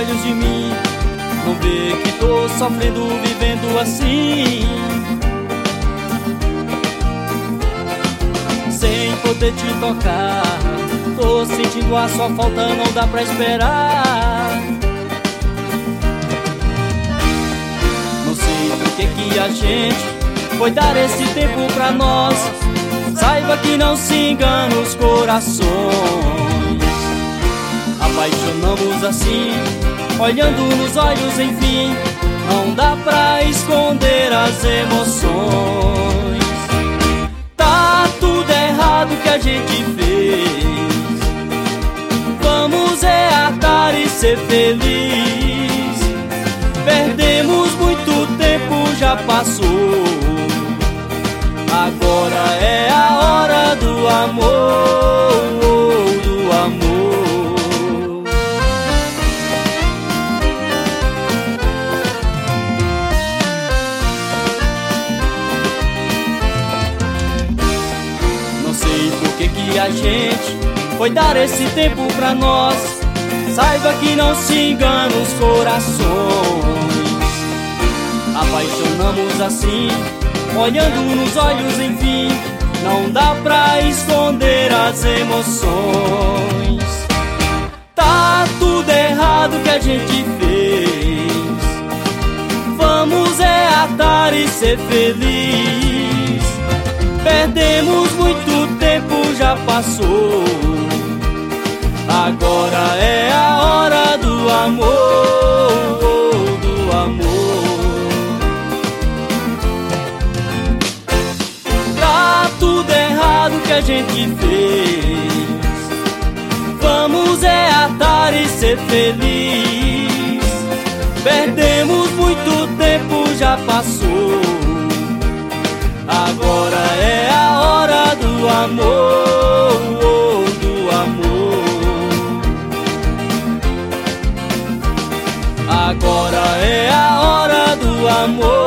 olhos de mim. Não vê que tô sofrendo, vivendo assim, sem poder te tocar. Tô sentindo a sua falta, não dá pra esperar. Não sei por que a gente foi dar esse tempo pra nós. Saiba que não se engana os corações. Apaixonamos assim, olhando nos olhos, enfim. Não dá pra esconder as emoções. Tá tudo errado que a gente fez. Vamos atar e ser feliz. Perdemos muito tempo, já passou. Agora é a hora do amor, do amor. Não sei por que a gente foi dar esse tempo pra nós. Saiba que não se engana os corações. Apaixonamos assim, olhando nos olhos, enfim. Não dá pra esconder as emoções. Tá tudo errado que a gente fez. Vamos atar e ser feliz. Perdemos muito tempo, já passou. Agora é a hora do amor, do amor. Tá tudo errado que a gente fez. Vamos atar e ser feliz. Perdemos muito tempo, já passou. Agora é a hora do amor, do amor. Agora é a hora do amor.